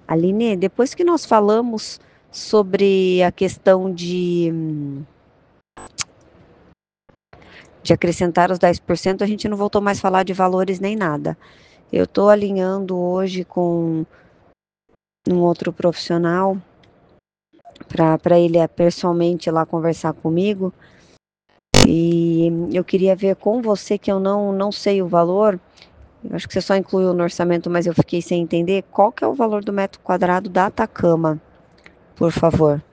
Aline, depois que nós falamos sobre a questão de acrescentar os 10%, a gente não voltou mais a falar de valores nem nada. Eu estou alinhando hoje com um outro profissional para ele pessoalmente lá conversar comigo. E eu queria ver com você, que eu não sei o valor. Eu acho que você só incluiu no orçamento, mas eu fiquei sem entender qual que é o valor do metro quadrado da Atacama, por favor.